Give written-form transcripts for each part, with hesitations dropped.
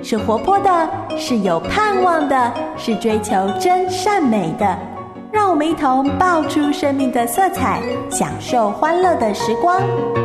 是活泼的，是有盼望的，是追求真善美的。让我们一同爆出生命的色彩，享受欢乐的时光。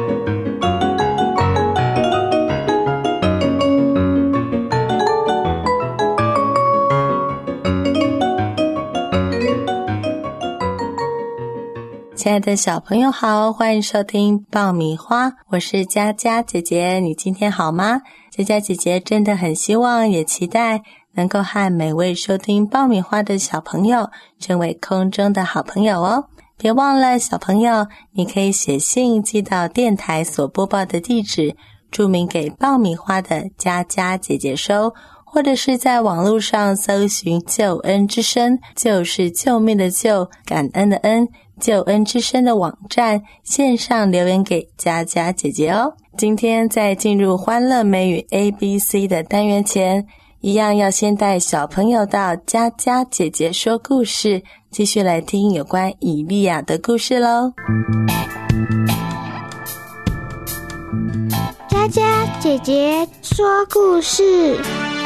亲爱的小朋友好，欢迎收听爆米花，我是佳佳姐姐，你今天好吗？佳佳姐姐真的很希望也期待能够和每位收听爆米花的小朋友成为空中的好朋友哦。别忘了小朋友，你可以写信寄到电台所播报的地址，注明给爆米花的佳佳姐姐收，或者是在网络上搜寻救恩之声，救是救命的救，感恩的恩，救恩之声的网站线上留言给佳佳姐姐哦。今天在进入欢乐美语 ABC 的单元前，一样要先带小朋友到佳佳姐姐说故事，继续来听有关以利亚的故事咯。 佳佳姐姐说故事。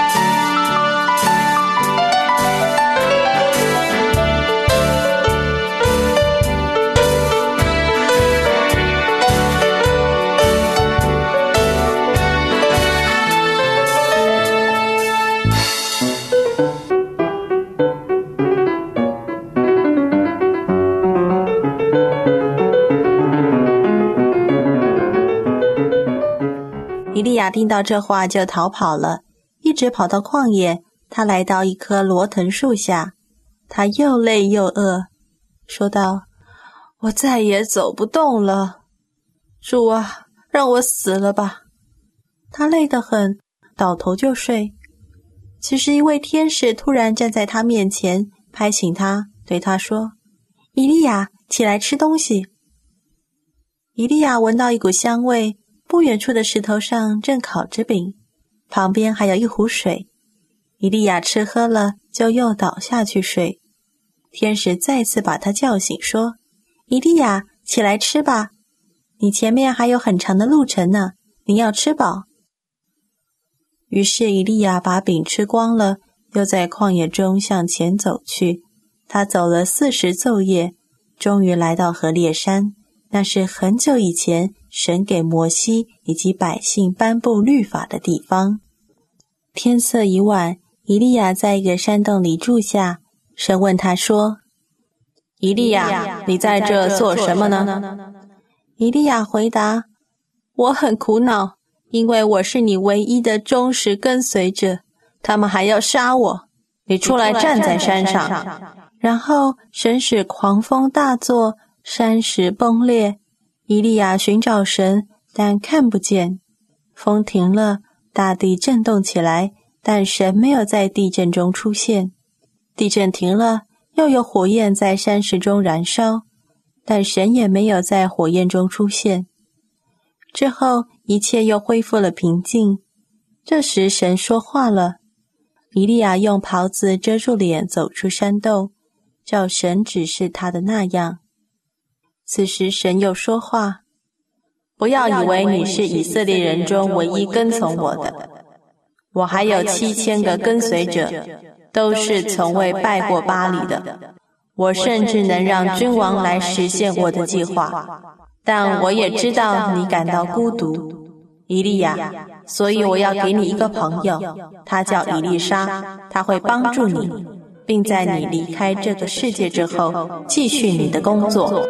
以利亚听到这话就逃跑了，一直跑到旷野。他来到一棵罗藤树下，他又累又饿，说道：我再也走不动了，主啊，让我死了吧。他累得很，倒头就睡。其实一位天使突然站在他面前，拍醒他，对他说：以利亚，起来吃东西。以利亚闻到一股香味，不远处的石头上正烤着饼，旁边还有一壶水。以利亚吃喝了，就又倒下去睡。天使再次把他叫醒，说：以利亚，起来吃吧，你前面还有很长的路程呢，你要吃饱。于是以利亚把饼吃光了，又在旷野中向前走去。他走了40昼夜，终于来到何烈山，那是很久以前神给摩西以及百姓颁布律法的地方。天色已晚，以利亚在一个山洞里住下。神问他说：以利亚，你在这做什么呢？以利亚回答：我很苦恼，因为我是你唯一的忠实跟随者，他们还要杀我。你出来站在山上。然后神使狂风大作，山石崩裂。以利亚寻找神，但看不见。风停了，大地震动起来，但神没有在地震中出现。地震停了，又有火焰在山石中燃烧，但神也没有在火焰中出现。之后一切又恢复了平静。这时神说话了，以利亚用袍子遮住脸，走出山洞，照神指示他的那样。此时神又说话：不要以为你是以色列人中唯一跟从我的，我还有7000个跟随者，都是从未拜过巴黎的。我甚至能让君王来实现我的计划，但我也知道你感到孤独，以利亚，所以我要给你一个朋友，他叫以利沙，他会帮助你，并在你离开这个世界之后继续你的工作。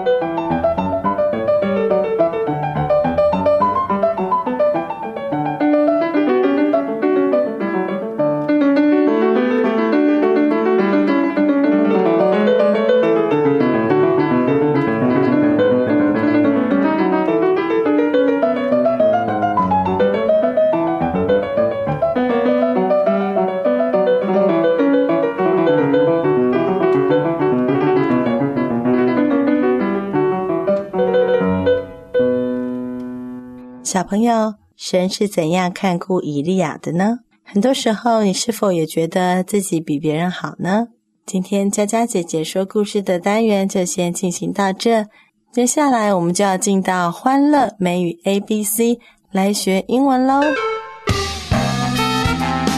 小朋友，神是怎样看顾以利亚的呢？很多时候，你是否也觉得自己比别人好呢？今天佳佳姐姐说故事的单元就先进行到这，接下来我们就要进到欢乐美语 ABC 来学英文咯。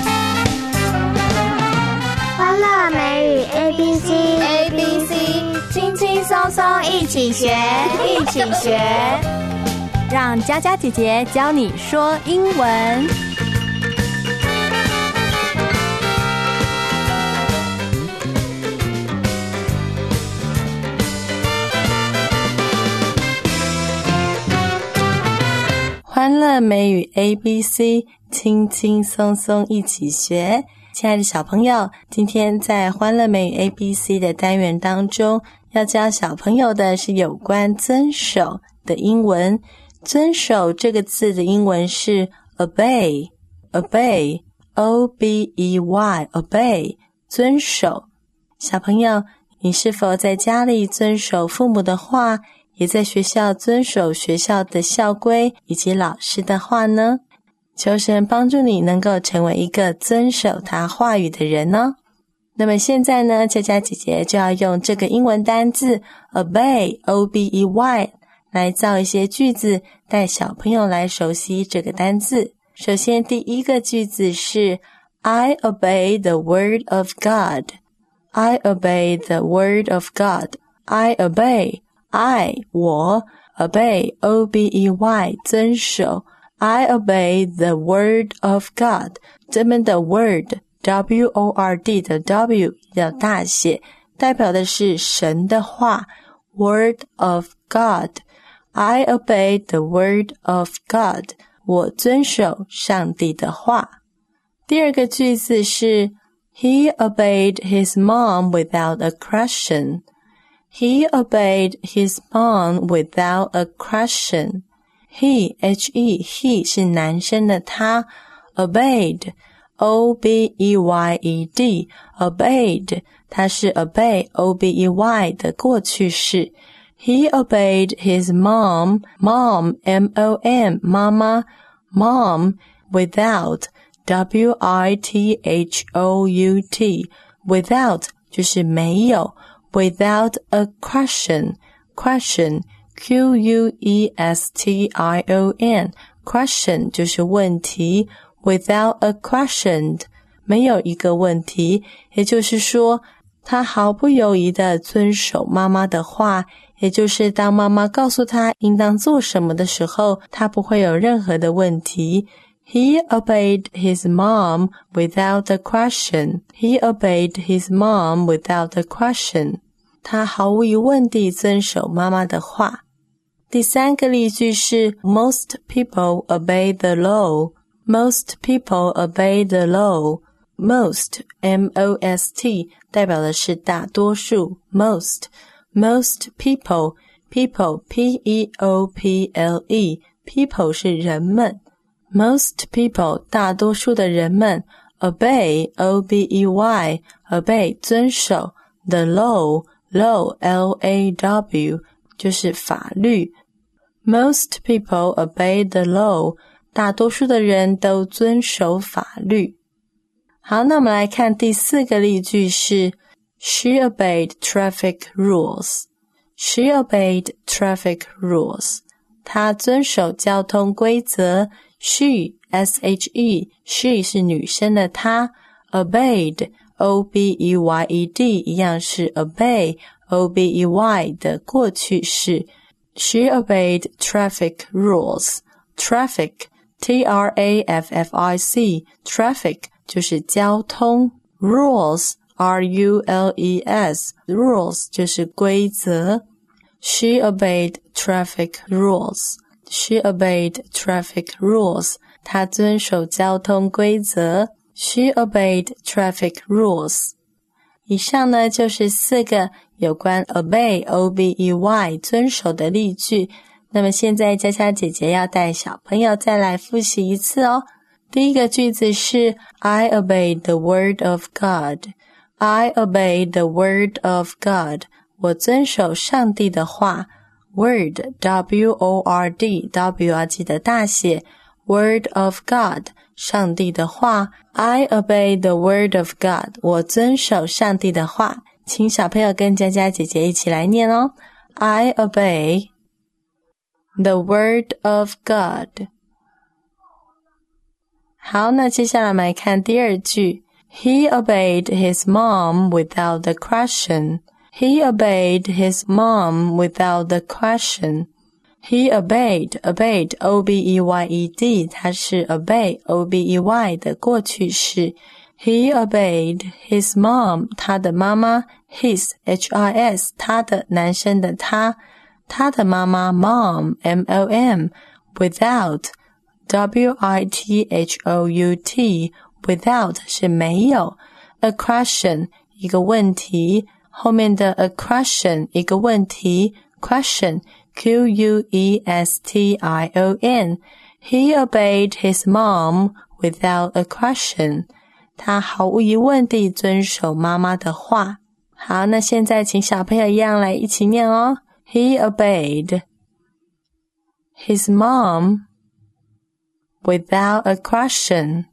松松一起学，一起学， 让佳佳姐姐教你说英文。欢乐美语 ABC， 轻轻松松一起学。亲爱的小朋友，今天在欢乐美语 ABC 的单元当中，要教小朋友的是有关遵守的英文。遵守这个字的英文是 obey， obey， O-B-E-Y， obey， 遵守。小朋友，你是否在家里遵守父母的话，也在学校遵守学校的校规以及老师的话呢？求神帮助你能够成为一个遵守他话语的人哦。那么现在呢，佳佳姐姐就要用这个英文单字 obey， O-B-E-Y 来造一些句子，带小朋友来熟悉这个单字。首先第一个句子是 I obey the word of God。 I obey the word of God。 I obey， I 我 obey O-B-E-Y 遵守。I obey the word of God。 这边的 word W-O-R-D 的 W 要大写，代表的是神的话 Word of God。 I obey the word of God， 我遵守上帝的话。第二个句子是 He obeyed his mom without a question。 He obeyed his mom without a question。 He, H-E, he 是男生的他 obeyed O-B-E-Y-E-D obeyed 它是 obey O-B-E-Y 的过去式。 He obeyed his mom M-O-M 妈妈 mom without W-I-T-H-O-U-T without 就是没有 without a question Q-U-E-S-T-I-O-N question 就是问题Without a question， 没有一个问题，也就是说，他毫不犹豫地遵守妈妈的话，也就是当妈妈告诉他应当做什么的时候，他不会有任何的问题。He obeyed his mom without a question. He obeyed his mom without a question. 他毫无疑问地遵守妈妈的话。第三个例句是 Most people obey the law.Most people obey the law. Most, M-O-S-T 代表的是大多数 Most people People, P-E-O-P-L-E People 是人们 Most people 大多数的人们 Obey, O-B-E-Y Obey 遵守 The law, L-A-W 就是法律 Most people obey the law大多数的人都遵守法律。好，那我们来看第四个例句是 She obeyed traffic rules. She obeyed traffic rules. 她遵守交通规则。She, S-H-E, she 是女生的她。Obeyed, O-B-E-Y-E-D 一样是 obey, O-B-E-Y 的过去式。She obeyed traffic rules. Traffic T-R-A-F-F-I-C Traffic 就是交通 Rules R-U-L-E-S Rules 就是规则 She obeyed traffic rules She obeyed traffic rules 她遵守交通规则 She obeyed traffic rules 以上呢就是4个有关 obey O-B-E-Y 遵守的例句那么现在佳佳姐姐要带小朋友再来复习一次哦。第一个句子是 I obey the word of God. I obey the word of God. 我遵守上帝的话。Word, W-O-R-D, W 要记得大写。Word of God, 上帝的话。I obey the word of God. 我遵守上帝的话。请小朋友跟佳佳姐姐一起来念哦。I obey the word of God. 好，那接下来我们来看第二句。He obeyed his mom without a question. He obeyed his mom without the question. He obeyed, O-B-E-Y-E-D, 它是 obey, O-B-E-Y 的过去式。He obeyed his mom, 他的妈妈 his, H-I-S, 他的男生的他的妈妈 mom, M-O-M, without, W-I-T-H-O-U-T, without 是没有 a question, 一个问题，后面的 a question, 一个问题 question, Q-U-E-S-T-I-O-N. He obeyed his mom without a question. 他毫无疑问地遵守妈妈的话。好，那现在请小朋友一样来一起念哦。He obeyed his mom without a question.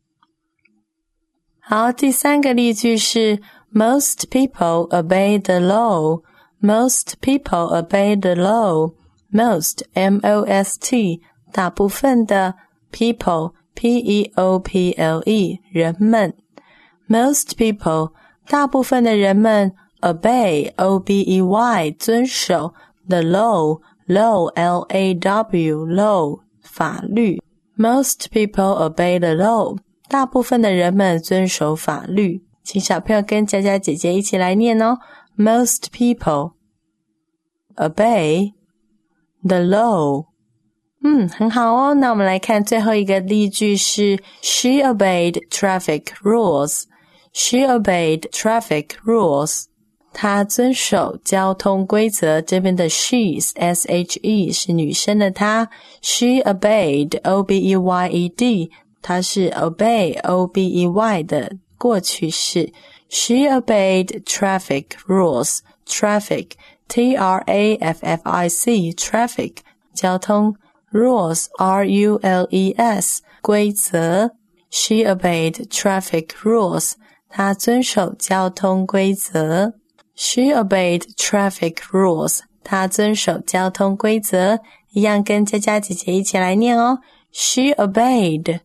好，第三个例句是 Most people obey the law. Most people obey the law. Most, M-O-S-T, 大部分的 people, P-E-O-P-L-E, 人们。Most people, 大部分的人们 obey, O-B-E-Y, 遵守 the law, L-A-W, law, 法律。Most people obey the law. 大部分的人们遵守法律。请小朋友跟佳佳姐姐一起来念哦。Most people obey the law. 很好哦。那我们来看最后一个例句是 She obeyed traffic rules. She obeyed traffic rules. 她遵守交通规则。这边的 she, S-H-E, 是女生的她。She obeyed, O-B-E-Y-E-D, 她是 obey, O-B-E-Y 的过去式。She obeyed traffic rules. Traffic, T-R-A-F-F-I-C, traffic, 交通。Rules, R-U-L-E-S, 规则。She obeyed traffic rules. 她遵守交通规则。She obeyed traffic rules. 她遵守交通规则。一样跟佳佳姐姐一起来念哦。She obeyed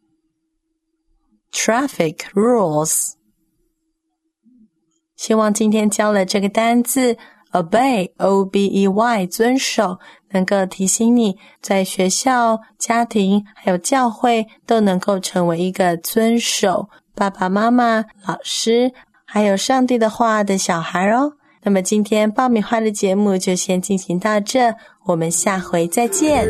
traffic rules. 希望今天教了这个单字 obey, O-B-E-Y, 遵守，能够提醒你在学校、家庭还有教会都能够成为一个遵守爸爸妈妈、老师还有上帝的话的小孩哦。那么今天爆米花的节目就先进行到这，我们下回再见。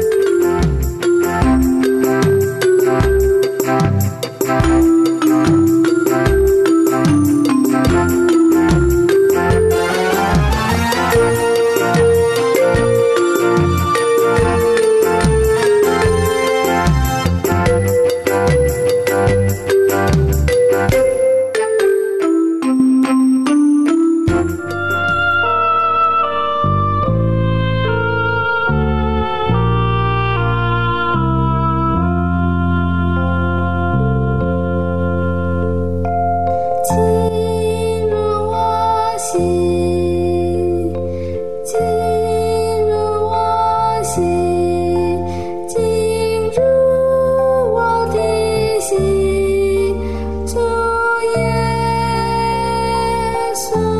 主耶稣。